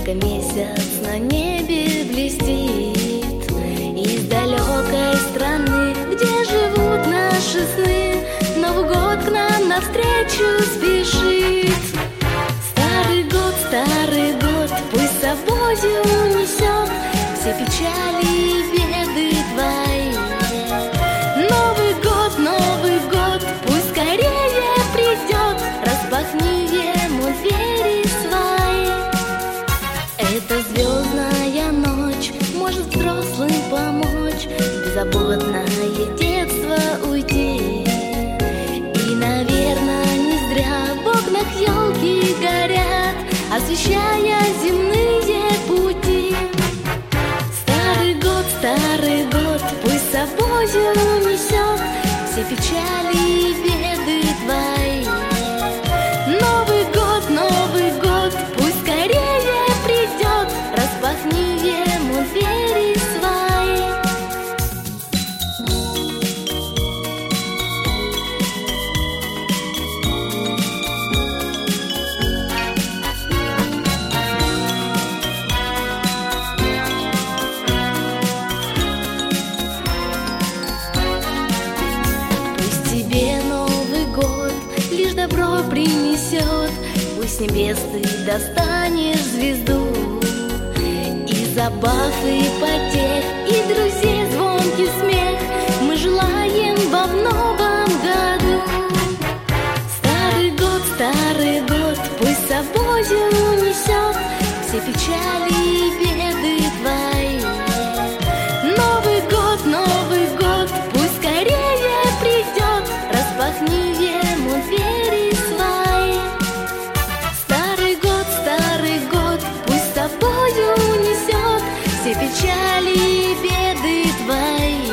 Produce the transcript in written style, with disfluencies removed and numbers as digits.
Только месяц на небе блестит. Из далекой страны, где живут наши сны, Новый год к нам навстречу спешит. Старый год, пусть с собою унесет все печали и беды твои. Новый год, пусть скорее придет, распахни ему двери свои. Эта звездная ночь может взрослым помочь в беззаботное детство уйти. И, наверное, не зря в окнах елки горят, освещая земные пути. Старый год, пусть с собою унесет все печали и беды твои. Новый год, пусть скорее придет, распахни ему двери свои. Пусть тебе Новый год лишь добро принесет, пусть с небес ты достанешь звезду. И забав, и потех, и друзей звонкий смех мы желаем вам в новом году. Старый год, пусть с собою унесет все печали и беды твои. Новый год, пусть скорее придет, распахни ему двери свои. Старый год, пусть с собою унесет все печали и беды твои.